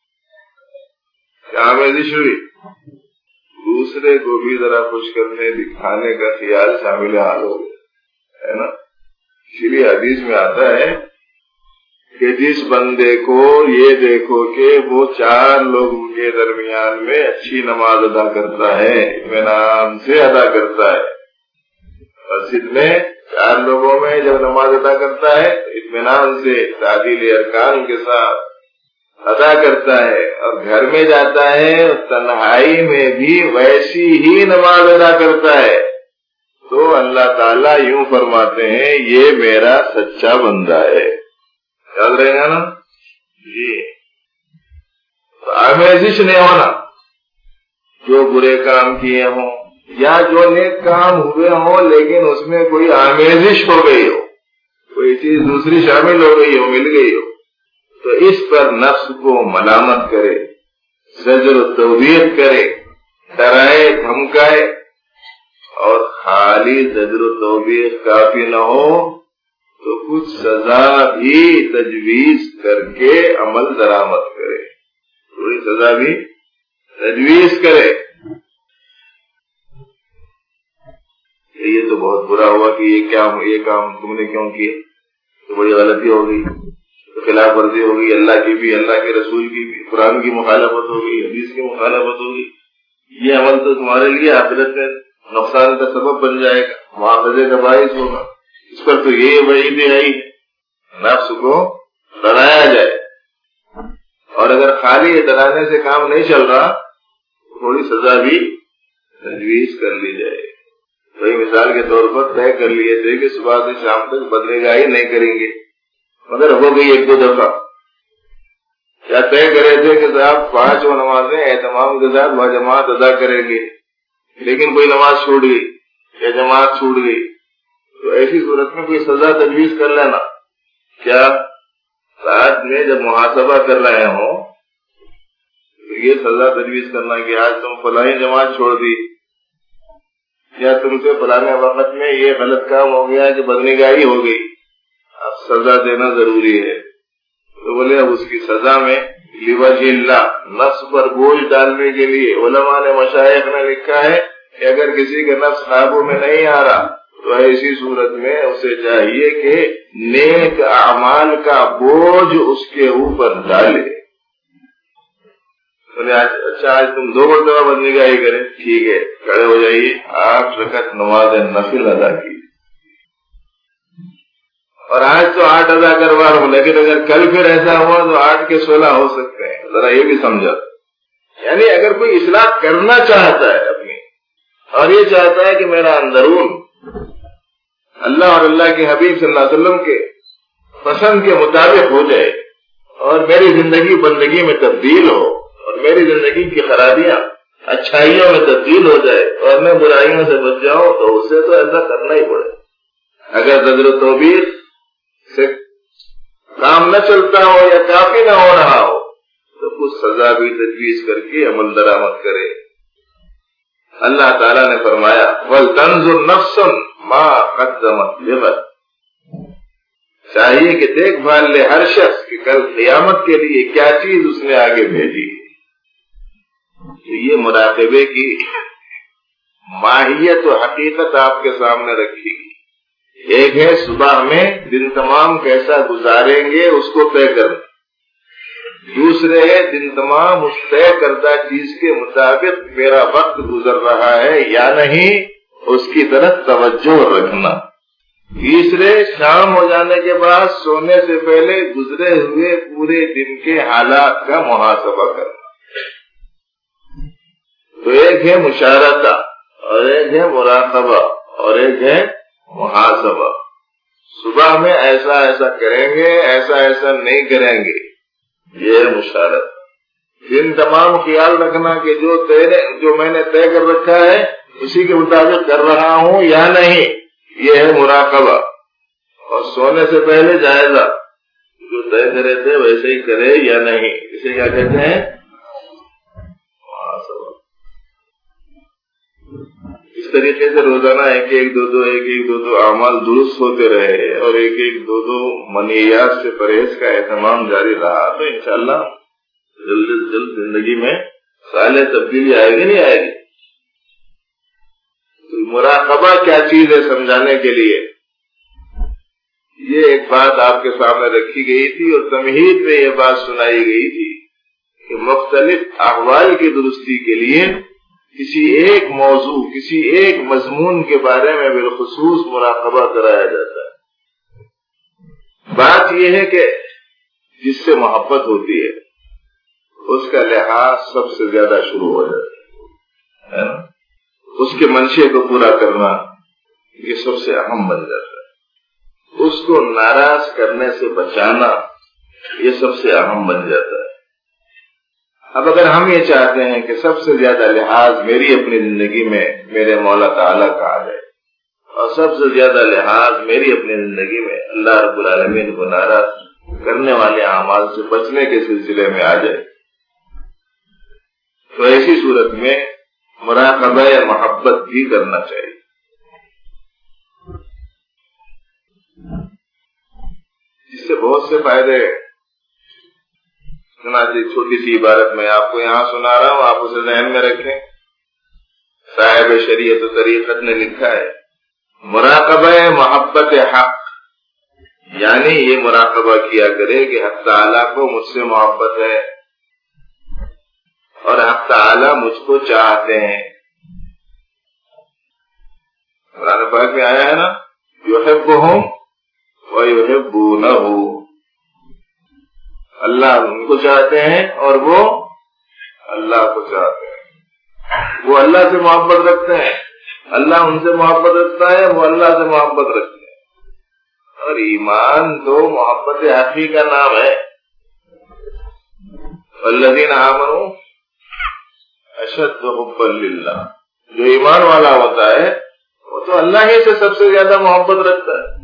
کیا آمیزش ہوئی؟ دوسرے کو بھی ذرا خوش کرنے دکھانے کا خیال شامل حال ہو گیا ہے نا۔ اسی لیے حدیث میں آتا ہے کہ جس بندے کو یہ دیکھو کہ وہ 4 لوگوں کے درمیان میں اچھی نماز ادا کرتا ہے، اطمینان سے ادا کرتا ہے، مسجد میں 4 لوگوں میں جب نماز ادا کرتا ہے اطمینان سے تعدیل ارکان کے ساتھ ادا کرتا ہے، اور گھر میں جاتا ہے تنہائی میں بھی ویسی ہی نماز ادا کرتا ہے، تو اللہ تعالیٰ یوں فرماتے ہیں یہ میرا سچا بندہ ہے۔ یاد رہے گا نا جی۔ تو آمیزش نہیں ہونا، جو برے کام کیے ہوں یا جو نیک کام ہوئے ہوں لیکن اس میں کوئی آمیزش ہو گئی ہو، کوئی چیز دوسری شامل ہو گئی ہو، مل گئی ہو، تو اس پر نفس کو ملامت کرے، زجر و توبیخ کرے، ڈرائے دھمکائے، اور خالی زجر و توبیخ کافی نہ ہو تو کچھ سزا بھی تجویز کر کے عمل درآمد کرے، تھوڑی سزا بھی تجویز کرے۔ یہ تو بہت برا ہوا کہ یہ کام تم نے کیوں کیے، تو بڑی غلطی ہو گئی، خلاف ورزی ہو گئی، اللہ کی بھی، اللہ کے رسول کی بھی، قرآن کی مخالفت ہو گئی، حدیث کی مخالفت ہو گئی، یہ عمل تو تمہارے لیے آخرت میں نقصان کا سبب بن جائے گا، مواخذے کا باعث ہوگا، اس پر تو یہ وعید آئی ہے۔ نفس کو ڈرایا جائے، اور اگر خالی ڈرانے سے کام نہیں چل رہا تھوڑی سزا بھی تجویز کر لی جائے۔ وہی مثال کے طور پر طے کر لیے تھے کہ صبح سے شام تک بدنگاہی نہیں کریں گے، مگر ہو گئی 1-2 دفعہ، یا طے کرے تھے کہ صاحب 5 نمازیں اہتمام کے ساتھ باجماعت ادا کریں گے، لیکن کوئی نماز چھوٹ گئی یا جماعت چھوٹ گئی، تو ایسی صورت میں کوئی سزا تجویز کر لینا۔ کیا رات میں جب محاسبہ کر رہے ہوں تو یہ سزا تجویز کرنا کہ آج تم فلاں جماعت چھوڑ دی، یا تم سے فلانے وقت میں یہ غلط کام ہو گیا کہ بدنگاہی ہو گئی، اب سزا دینا ضروری ہے۔ تو بولے اب اس کی سزا میں لوجہ اللہ، نفس پر بوجھ ڈالنے کے لیے علماء نے، مشائخ نے لکھا ہے کہ اگر کسی کے نفس قابو میں نہیں آ رہا تو ایسی صورت میں اسے چاہیے کہ نیک اعمال کا بوجھ اس کے اوپر ڈالے۔ اچھا آج تم 2 مرتبہ بدنگاہی کرے، ٹھیک ہے، کھڑے ہو جائیے، 8 رکعت نماز نفل ادا کی، اور آج تو 8 ادا کروا رہا ہوں، لیکن اگر کل پھر ایسا ہوا تو 8 کے 16 ہو سکتے ہیں، ذرا یہ بھی سمجھا۔ یعنی اگر کوئی اصلاح کرنا چاہتا ہے اپنی، اور یہ چاہتا ہے کہ میرا اندرون اللہ اور اللہ کے حبیب صلی اللہ علیہ وسلم کے پسند کے مطابق ہو جائے، اور میری زندگی بندگی میں تبدیل ہو، اور میری زندگی کی خرابیاں اچھائیوں میں تبدیل ہو جائے، اور میں برائیوں سے بچ جاؤں، تو اسے تو ایسا کرنا ہی پڑے۔ اگر زجر و توبیخ سے کام نہ چلتا ہو یا کافی نہ ہو رہا ہو تو کچھ سزا بھی تجویز کر کے عمل درآمد کرے۔ اللہ تعالیٰ نے فرمایا وَلْتَنْظُرْ نَفْسٌ مَا قَدَّمَتْ لِغَدٍ، چاہیے کہ دیکھ بھال لے ہر شخص کہ کل قیامت کے لیے کیا چیز اس نے آگے بھیجی۔ تو یہ مراقبے کی ماہیت و حقیقت آپ کے سامنے رکھی گئی۔ ایک ہے صبح میں دن تمام کیسا گزاریں گے اس کو طے کرنا، دوسرے دن تمام اس طے کردہ چیز کے مطابق میرا وقت گزر رہا ہے یا نہیں، اس کی طرف توجہ رکھنا۔ تیسرے، شام ہو جانے کے بعد سونے سے پہلے گزرے ہوئے پورے دن کے حالات کا محاسبہ کرنا۔ تو ایک ہے مشارکہ اور ایک ہے مراقبہ اور ایک ہے محاسبہ۔ صبح میں ایسا ایسا کریں گے، ایسا ایسا نہیں کریں گے، یہ ہے مشارکہ۔ دن تمام خیال رکھنا کہ جو میں نے طے کر رکھا ہے اسی کے مطابق کر رہا ہوں یا نہیں، یہ ہے مراقبہ۔ اور سونے سے پہلے جائزہ، جو طے کرے تھے ویسے ہی کرے یا نہیں، اسے کیا کہتے ہیں؟ محاسبہ۔ اس طریقے سے روزانہ ایک ایک دو اعمال درست ہوتے رہے اور ایک ایک دو منیات سے پرہیز کا اہتمام جاری رہا تو انشاءاللہ جلد از جلد زندگی میں صالح تبدیلی آئے گی، نہیں آئے گی؟ مراقبہ کیا چیز ہے سمجھانے کے لیے یہ ایک بات آپ کے سامنے رکھی گئی تھی اور تمہید میں یہ بات سنائی گئی تھی کہ مختلف احوال کی درستی کے لیے کسی ایک موضوع، کسی ایک مضمون کے بارے میں بالخصوص مراقبہ کرایا جاتا ہے۔ بات یہ ہے کہ جس سے محبت ہوتی ہے اس کا لحاظ سب سے زیادہ شروع ہو جاتا ہے، اس کے منشے کو پورا کرنا یہ سب سے اہم بن جاتا ہے، اس کو ناراض کرنے سے بچانا یہ سب سے اہم بن جاتا ہے۔ اب اگر ہم یہ چاہتے ہیں کہ سب سے زیادہ لحاظ میری اپنی زندگی میں میرے مولا تعالیٰ کا آ جائے اور سب سے زیادہ لحاظ میری اپنی زندگی میں اللہ رب العالمین کو ناراض کرنے والے اعمال سے بچنے کے سلسلے میں آ جائے، تو ایسی صورت میں مراقبہ یا محبت بھی کرنا چاہیے۔ اس سے بہت سے فائدے ہیں۔ چنانچہ ایک چھوٹی سی عبارت میں آپ کو یہاں سنا رہا ہوں، آپ اسے ذہن میں رکھیں۔ صاحب شریعت و طریقت نے لکھا ہے مراقبہ محبت حق، یعنی یہ مراقبہ کیا کرے کہ حق تعالیٰ کو مجھ سے محبت ہے اور حق تعالیٰ مجھ کو چاہتے ہیں۔ قرآن پاک میں آیا ہے نا، یحبہم ویحبونہ، اللہ ان کو چاہتے ہیں اور وہ اللہ کو چاہتے ہیں۔ وہ اللہ سے محبت رکھتے ہیں، اللہ ان سے محبت رکھتا ہے، وہ اللہ سے محبت رکھتے ہیں۔ اور ایمان تو محبت حقیقی کا نام ہے۔ والذین آمنوا اشد حبا للہ، جو ایمان والا ہوتا ہے وہ تو اللہ ہی سے سب سے زیادہ محبت رکھتا ہے۔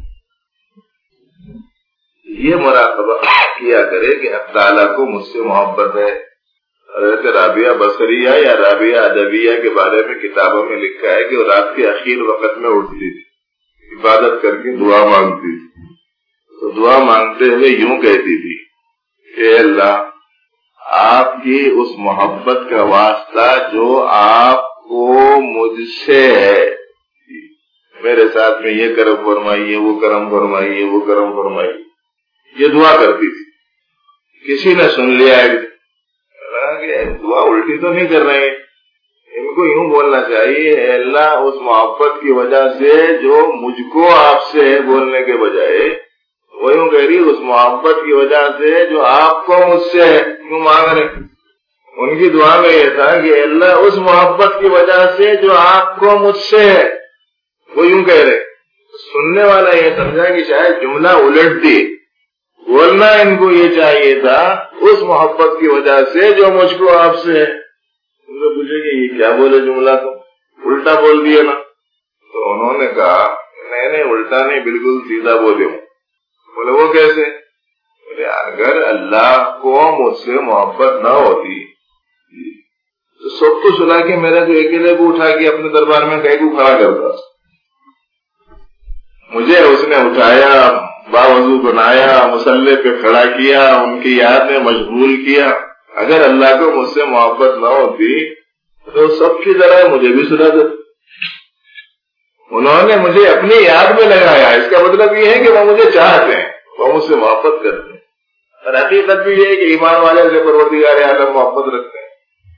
یہ مراقبہ کیا کرے کہ حق تعالیٰ کو مجھ سے محبت ہے۔ حضرت رابعہ بصریہ یا رابعہ ادویہ کے بارے میں کتابوں میں لکھا ہے کہ وہ رات کے اخیر وقت میں اٹھتی تھی، عبادت کر کے دعا مانگتی تھی، تو دعا مانگتے ہوئے یوں کہتی تھی کہ اللہ آپ کی اس محبت کا واسطہ جو آپ کو مجھ سے ہے، میرے ساتھ میں یہ کرم فرمائیے، وہ کرم فرمائیے، وہ کرم فرمائیے، یہ دعا کرتی تھی۔ کسی نے سن لیا ہے کہ دعا الٹی تو نہیں کر رہے، ان کو یوں بولنا چاہیے اے اللہ اس محبت کی وجہ سے جو مجھ کو آپ سے ہے بولنے کے بجائے وہ یوں کہہ رہی اس محبت کی وجہ سے جو آپ کو مجھ سے ہے، یوں مانگ رہے۔ ان کی دعا میں یہ تھا کہ اللہ اس محبت کی وجہ سے جو آپ کو مجھ سے ہے، وہ یوں کہہ رہے۔ سننے والا یہ سمجھا کہ شاید جملہ الٹ دی، بولنا ان کو یہ چاہیے تھا اس محبت کی وجہ سے جو مجھ کو آپ سے ہے۔ ان سے پوچھے کہ یہ کیا بولے جملہ، تو الٹا بول دیا نا؟ تو انہوں نے کہا نہیں الٹا نہیں، بالکل سیدھا بولے ہوں۔ بولے وہ کیسے؟ بولے اگر اللہ کو مجھ سے محبت نہ ہوتی تو سب کو سلا کے میرے کو اکیلے کو اٹھا کے اپنے دربار میں کہیں کو کھڑا کرتا، مجھے اس نے اٹھایا، باوضو بنایا، مصلے پہ کھڑا کیا، ان کی یاد میں مشغول کیا۔ اگر اللہ کو مجھ سے محبت نہ ہوتی تو سب کی طرح مجھے بھی سلا دیتے۔ انہوں نے مجھے اپنی یاد میں لگایا، اس کا مطلب یہ ہے کہ وہ مجھے چاہتے ہیں، وہ مجھ سے محبت کرتے ہیں۔ اور حقیقت بھی یہ ہے کہ ایمان والے سے پروردگار عالم محبت رکھتے ہیں.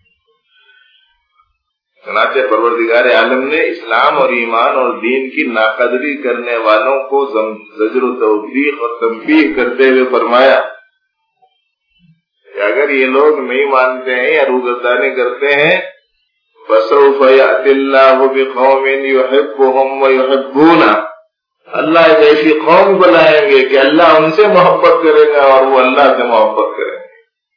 چنانچہ پروردگار عالم نے اسلام اور ایمان اور دین کی ناقدری کرنے والوں کو زجر و توبیخ اور تنبیہ کرتے ہوئے فرمایا کہ اگر یہ لوگ نہیں مانتے ہیں یا روگردانی کرتے ہیں فَسَوْفَ يَأْتِ اللَّهُ بِقَوْمٍ يُحِبُّهُمْ وَيُحِبُّونَهُ، اللہ ایک ایسی قوم بنائیں گے کہ اللہ ان سے محبت کرے گا اور وہ اللہ سے محبت کریں گے.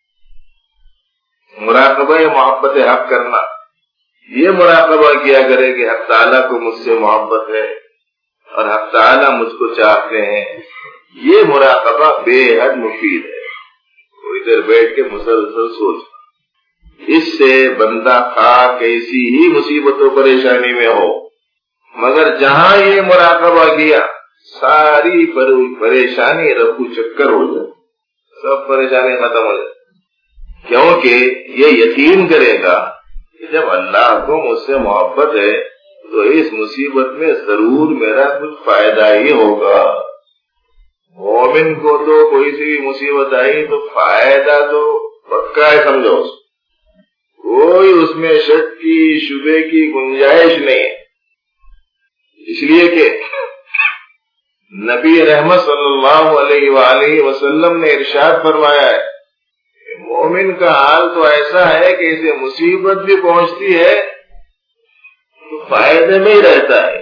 مراقبہ محبت حق کرنا، یہ مراقبہ کیا کرے کہ حق تعالیٰ کو مجھ سے محبت ہے اور حق تعالیٰ مجھ کو چاہتے ہیں. یہ مراقبہ بے حد مفید ہے. تھوڑی دیر بیٹھ کے مسلسل سوچنا، اس سے بندہ خواہ کیسی ہی مصیبت و پریشانی میں ہو، مگر جہاں یہ مراقبہ کیا ساری پریشانی رفو چکر ہو جائے، سب پریشانی ختم ہو جائے. کیونکہ یہ یقین کرے گا کہ جب اللہ کو مجھ سے محبت ہے تو اس مصیبت میں ضرور میرا کچھ فائدہ ہی ہوگا. مومن کو تو کوئی سی بھی مصیبت آئی تو فائدہ تو پکا ہے، سمجھو، کوئی اس میں شک کی شبے کی گنجائش نہیں ہے. اس لیے کہ نبی رحمت صلی اللہ علیہ وآلہ وسلم نے ارشاد فرمایا ہے کہ مومن کا حال تو ایسا ہے کہ اسے مصیبت بھی پہنچتی ہے تو فائدے میں ہی رہتا ہے،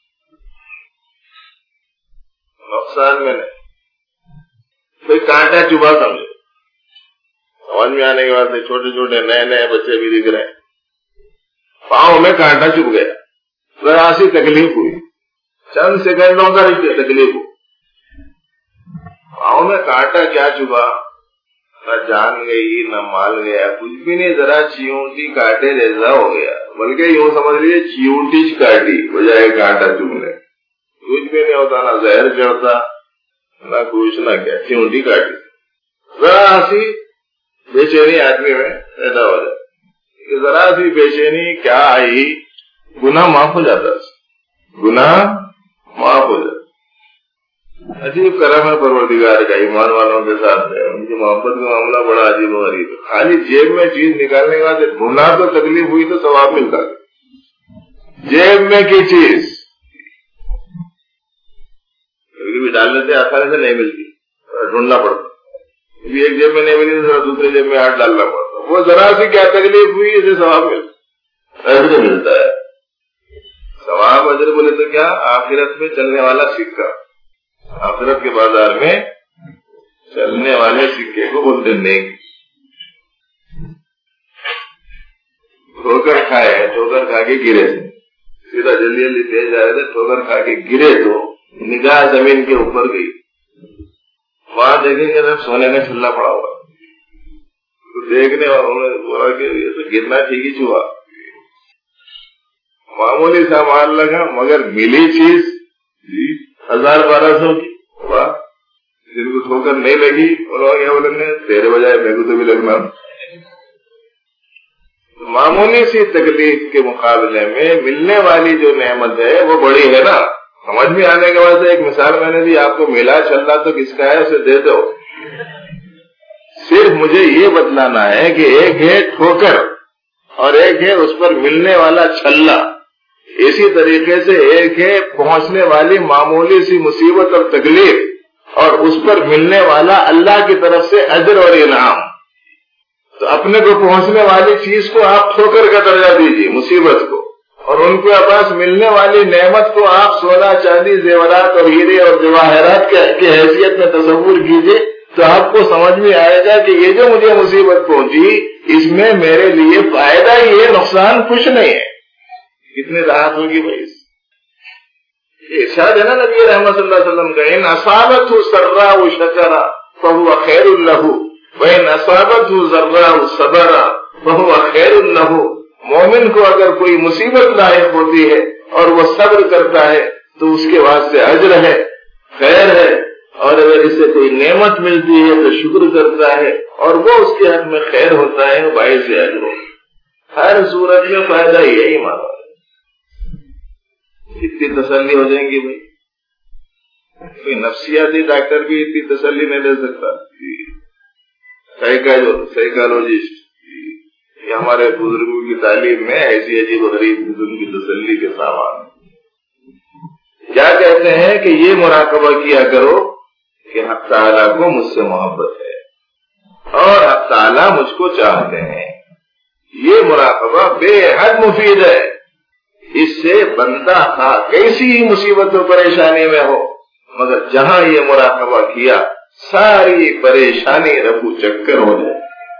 نقصان میں نہیں. کوئی کانٹا چبھا سمجھے، سمجھ میں آنے کے بعد چھوٹے چھوٹے نئے نئے بچے بھی دکھ رہے ہیں، پاؤں میں کانٹا چبھ گیا، ذرا سی تکلیف ہوئی، چند سیکنڈوں کا تکلیف ہو، پاؤں میں کانٹا کیا چبھا، نہ جان گئی نہ مال گیا، کچھ بھی نہیں، ذرا چیونٹی کاٹے جیسا ہو گیا، بلکہ یوں سمجھ لیجیے چیونٹی کاٹی بجائے کانٹا چبھنے. کچھ بھی نہیں ہوتا، نہ زہر چڑھتا نہ کچھ نہ کیا، چیونٹی کاٹی. ذرا سی بے چینی آدمی میں پیدا ہو جائے، ذرا سی بے چینی کیا آئی، گناہ معاف ہو جاتا ہے، گناہ معاف ہو جاتا. عجیب کرم ہے پروردگار کا ایمان والوں کے ساتھ ہے، ان کی محبت کا معاملہ بڑا عجیب و غریب ہے. خالی جیب میں چیز نکالنے کے بعد گناہ تو تکلیف ہوئی تو ثواب ملتا ہے. جیب میں کی چیز بھی ڈالنے سے آسانی سے نہیں ملتی، ڈھونڈنا پڑتا. ایک جیب میں نہیں ملی تو دوسرے جیب میں ہاتھ ڈالنا پڑتا. وہ ذرا سی کیا تکلیف ہوئی اسے ثواب اجر ملتا ہے. ثواب اجر بولے تو کیا، آخرت میں چلنے والا سکہ، آخرت کے بازار میں چلنے والے سکے کو بولتے نیکی. ٹھوکر کھائے، ٹھوکر کھا کے گرے، سیدھا جلدی جلدی تیز جا رہے تھے، ٹھوکر کھا کے گرے تو نگاہ زمین کے اوپر گئی، وہاں دیکھیں گے جب سونے میں چھلا پڑا ہوا، تو دیکھنے والوں نے بولا کہ یہ تو گرنا ٹھیک ہی چھوا، معمولی سامان لگا مگر ملی چیز 1000-1200 کی. جن کو ٹھوکر نہیں لگی انہوں کیا بولیں گے تیرے بجائے میرے کو تو بھی لگنا. معمولی سی تکلیف کے مقابلے میں ملنے والی جو نعمت ہے وہ بڑی ہے نا. سمجھ میں آنے کے بعد ایک مثال میں نے دی، آپ کو ملا چھلا تو کس کا ہے اسے دے دو. صرف مجھے یہ بتلانا ہے کہ ایک ہے ٹھوکر اور ایک ہے اس پر ملنے والا چھلا. اسی طریقے سے ایک ہے پہنچنے والی معمولی سی مصیبت اور تکلیف اور اس پر ملنے والا اللہ کی طرف سے اجر اور انعام. تو اپنے کو پہنچنے والی چیز کو آپ ٹھوکر کا درجہ دیجیے، مصیبت کو، اور ان کے پاس ملنے والی نعمت کو آپ سونا چاندی زیورات اور ہیرے اور جواہرات کی حیثیت میں تصور کیجیے. تو آپ کو سمجھ میں آئے گا کہ یہ جو مجھے مصیبت پہنچی اس میں میرے لیے فائدہ ہی ہے، نقصان کچھ نہیں ہے. کتنی راحت ہوگی بھائی. ارشاد ہے نا نبی رحمت صلی اللہ علیہ وسلم کا، ان اصابتہ سراء شکر فهو خیر له وان اصابتہ ضراء صبر فهو خیر له. مومن کو اگر کوئی مصیبت لاحق ہوتی ہے اور وہ صبر کرتا ہے تو اس کے واسطے اجر ہے، خیر ہے، اور اگر اسے کوئی نعمت ملتی ہے تو شکر کرتا ہے اور وہ اس کے حق میں خیر ہوتا ہے، باعث اجر ہو. ہر صورت میں فائدہ یہی مانا. اتنی تسلی ہو جائیں گی بھائی، کوئی نفسیاتی ڈاکٹر بھی اتنی تسلی نہیں دے سکتا. سائیکالوجسٹ، یہ ہمارے بزرگوں کی تعلیم میں ایسی عجیب و غریب قسم کی تسلی کے سامان کیا کہتے ہیں کہ یہ مراقبہ کیا کرو کہ حق تعالیٰ کو مجھ سے محبت ہے اور حق تعالیٰ مجھ کو چاہتے ہیں. یہ مراقبہ بے حد مفید ہے. اس سے بندہ کیسی ہی مصیبت و پریشانی میں ہو مگر جہاں یہ مراقبہ کیا ساری پریشانی رفو چکر ہو جائے،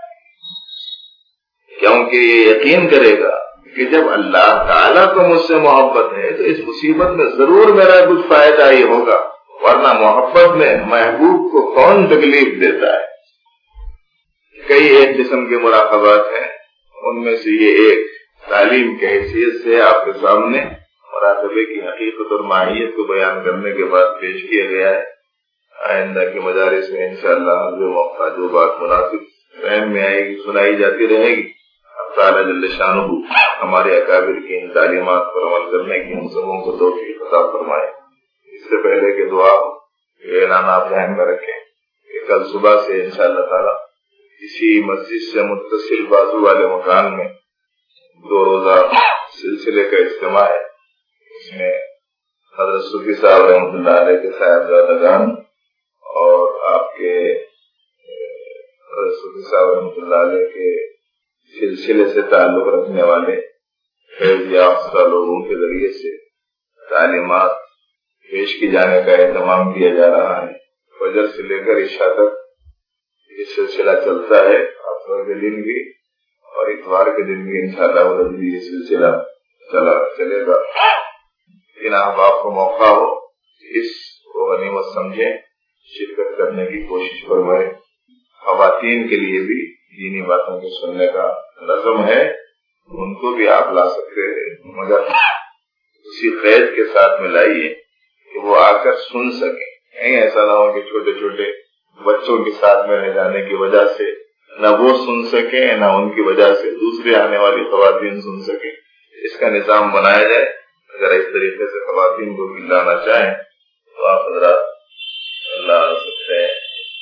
کیونکہ یہ یقین کرے گا کہ جب اللہ تعالیٰ کو مجھ سے محبت ہے تو اس مصیبت میں ضرور میرا کچھ فائدہ ہی ہوگا، ورنہ محبت میں محبوب کو کون تکلیف دیتا ہے. کئی ایک قسم کے مراقبات ہیں، ان میں سے یہ ایک تعلیم کی حیثیت سے آپ کے سامنے مراقبے کی حقیقت اور ماہیت کو بیان کرنے کے بعد پیش کیا گیا ہے. آئندہ کے مدارس میں انشاءاللہ جو موقع جو بات مناسب فہم میں آئے گی سنائی جاتی رہے گی. اب تعالیٰ جل شانہ ہمارے اکابر کی ان تعلیمات پر عمل کرنے کی ہم سبوں کو توفیق عطا فرمائے. اس سے پہلے کہ دعا یہ اعلان آپ ذہن میں رکھیں کہ کل صبح سے انشاءاللہ تعالیٰ اسی مسجد سے متصل بازو والے مکان میں 2 روزہ سلسلے کا اجتماع ہے. اس میں حضرت صوفی صاحب رحمۃ اللہ علیہ کے صاحبزادگان اور آپ کے حضرت صوفی صاحب رحمۃ اللہ علیہ کے سلسلے سے تعلق رکھنے والے فیض یافتہ لوگوں کے ذریعے سے تعلیمات پیش کی جانے کا اہتمام کیا جا رہا ہے. فجر سے لے کر عشاء تک یہ سلسلہ چلتا ہے. افطار کے دن بھی اور اتوار کے دن بھی انشاءاللہ یہ سلسلہ چلے گا. ان احباب کو موقع ہو اس کو غنیمت سمجھیں، شرکت کرنے کی کوشش فرمائیں. خواتین کے لیے بھی دینی باتوں کو سننے کا نظم ہے، ان کو بھی آپ لا سکتے ہیں مگر اسی قید کے ساتھ میں لائیے کہ وہ آ کر سن سکیں. کہیں ایسا نہ ہو کہ چھوٹے چھوٹے بچوں کے ساتھ میں رہ جانے کی وجہ سے نہ وہ سن سکیں نہ ان کی وجہ سے دوسرے آنے والی خواتین سن سکیں. اس کا نظام بنایا جائے. اگر اس طریقے سے خواتین کو بھی لانا چاہیں تو آپ حضرات لا سکتے ہیں.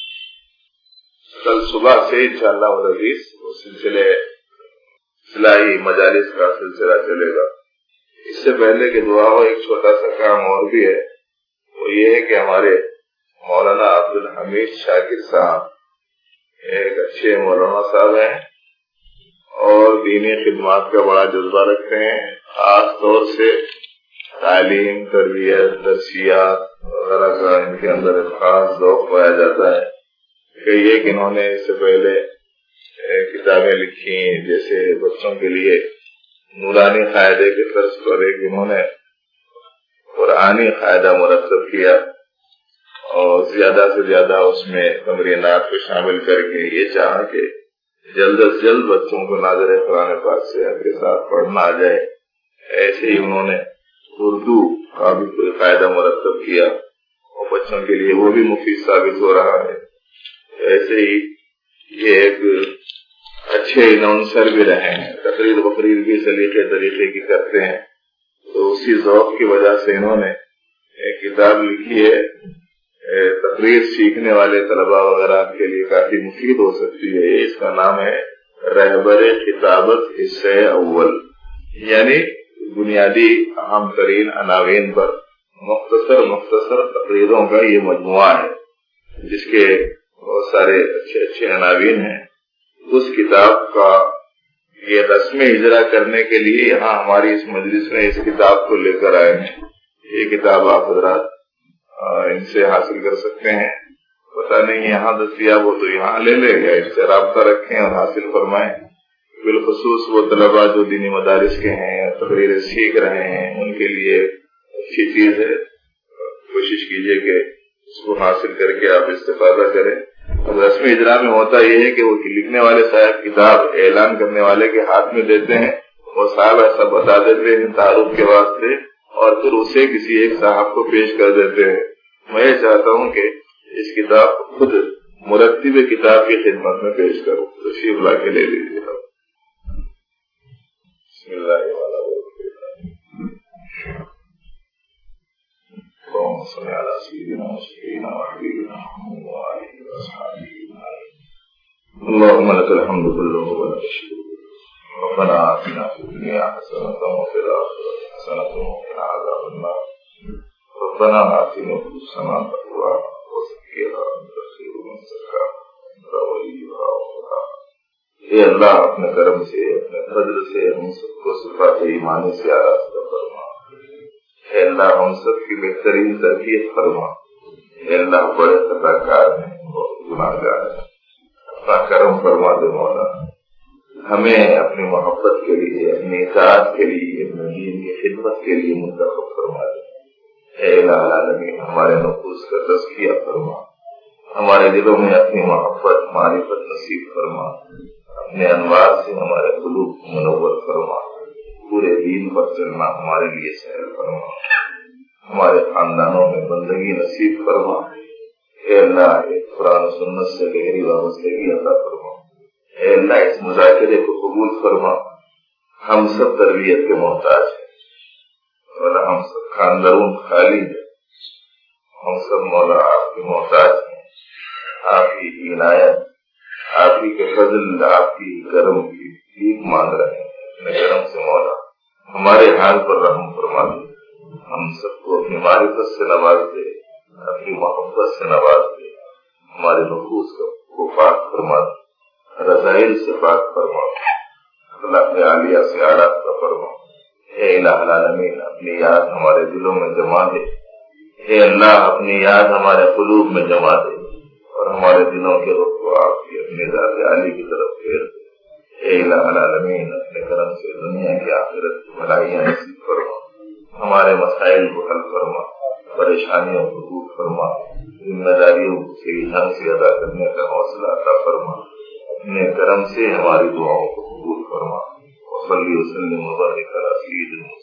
کل صبح سے انشاءاللہ العزیز وہ سلسلے اصلاحی مجالس کا سلسلہ چلے گا. اس سے پہلے کہ دعا ہو ایک چھوٹا سا کام اور بھی ہے، وہ یہ ہے کہ ہمارے مولانا عبدالحمید شاکر صاحب ایک اچھے مولانا صاحب ہیں اور دینی خدمات کا بڑا جذبہ رکھتے ہیں. خاص طور سے تعلیم، تربیت، درسیات وغیرہ کا ان کے اندر خاص ذوق پایا جاتا ہے. کئی ایک انہوں نے اس سے پہلے کتابیں لکھی جیسے بچوں کے لیے نورانی قاعدے کے طرز پر ایک انہوں نے قرآنی قاعدہ مرتب کیا اور زیادہ سے زیادہ اس میں تمرینات کو شامل کر کے یہ چاہا کہ جلد از جلد بچوں کو ناظر قرآن پاک سے کے ساتھ پڑھنا آ جائے. ایسے ہی انہوں نے اردو کا بھی کوئی قاعدہ مرتب کیا اور بچوں کے لیے وہ بھی مفید ثابت ہو رہا ہے. ایسے ہی یہ ایک اچھے اناؤنسر بھی رہے ہیں، تقریر وقریر بھی سلیقے طریقے کی کرتے ہیں. تو اسی ذوق کی وجہ سے انہوں نے ایک کتاب لکھی ہے، تقریر سیکھنے والے طلباء وغیرہ کے لیے کافی مفید ہو سکتی ہے. اس کا نام ہے رہبر خطابت حصہ اول، یعنی بنیادی اہم ترین عناوین پر مختصر تقریروں کا یہ مجموعہ ہے جس کے بہت سارے اچھے عناوین ہیں. اس کتاب کا یہ رسم اجرا کرنے کے لیے یہاں ہماری اس مجلس میں اس کتاب کو لے کر آئے ہیں. یہ کتاب آپ حضرات ان سے حاصل کر سکتے ہیں. پتہ نہیں یہاں دستیاب ہو تو یہاں لے لیں یا اس سے رابطہ رکھیں اور حاصل فرمائیں. بالخصوص وہ طلباء جو دینی مدارس کے ہیں، تقریریں سیکھ رہے ہیں، ان کے لیے اچھی چیز ہے. کوشش کیجئے کہ اس کو حاصل کر کے آپ استفادہ کریں. رسم اجرا میں ہوتا یہ ہے کہ وہ لکھنے والے صاحب کتاب اعلان کرنے والے کے ہاتھ میں دیتے ہیں، وہ صاحب ایسا بتا دیتے ہیں تعارف کے واسطے اور پھر اسے کسی ایک صاحب کو پیش کر دیتے ہیں. میں یہ چاہتا ہوں کہ اس کتاب کو خود مرتب کتاب کی خدمت میں پیش کروں. تشریف لا کے لے لیجیے. بسم اللہ اللهم صل على سيدنا وسيدنا وحبيبنا وآله وأصحابه اللهم لك الحمد كله ولك الشكر. ربنا آتنا في الدنيا حسنة وفي الآخرة حسنة وقنا عذاب النار. ربنا آت نفوسنا تقواها وزكها أنت خير من زكاها أنت وليها ومولاها. اے اللہ اپنے کرم سے اپنے فضل سے ہم سب کو صفات ایمانی سے آراستہ فرما. اے اللہ ہم سب کی بہترین تربیت فرما. اے اللہ بڑے خطا کار ہیں بہت گناہ گار ہیں، اپنا کرم فرما دے مولا. ہمیں اپنی محبت کے لیے، اپنی اطاعت کے لیے، اپنے دین کی خدمت کے لیے منتخب فرما دے. اے الہ العالمین ہمارے نفوس کا تزکیہ فرما، ہمارے دلوں میں اپنی محبت معرفت نصیب فرما، اپنے انوار سے ہمارے قلوب کو منور فرما. پورے دین پر چلنا ہمارے لیے سہل فرما، ہمارے خاندانوں میں بندگی نصیب فرما. اے اللہ ایک قرآن و سنت سے گہری وابستگی عطا فرما. اے اللہ اس مذاکرے کو قبول فرما. ہم سب تربیت کے محتاج ہیں مولا، ہم سب خاندرون خالی ہیں، ہم سب مولا آپ کے محتاج ہیں. آپ کی عنایت، آپ ہی کے فضل، آپ کی کرم کی بھیک مانگ رہے ہیں. اپنے کرم سے مولا ہمارے حال پر رحم فرما دے. ہم سب کو اپنی معرفت سے نواز دے، اپنی محبت سے نواز دے. ہمارے نفوس کو پاک فرما دے، رذائل سے پاک فرما، اخلاق عالیہ سے آراستہ فرما. اے الہ العالمین اپنی یاد ہمارے دلوں میں جما دے. اے اللہ اپنی یاد ہمارے قلوب میں جما دے اور ہمارے دلوں کے رخ کو آپ کی اپنی ذات عالی کی طرف پھیر دے. اے الہ العالمین اپنے کرم سے دنیا کی آخرت کی بھلائیاں نصیب فرما. ہمارے مسائل کو حل فرما، پریشانیوں کو دور فرما، ذمہ داریوں کو صحیح ڈھنگ سے ادا کرنے کا حوصلہ عطا فرما. اپنے کرم سے ہماری دعاؤں کو قبول فرما. وصلی وسلم وبارک علی سیدنا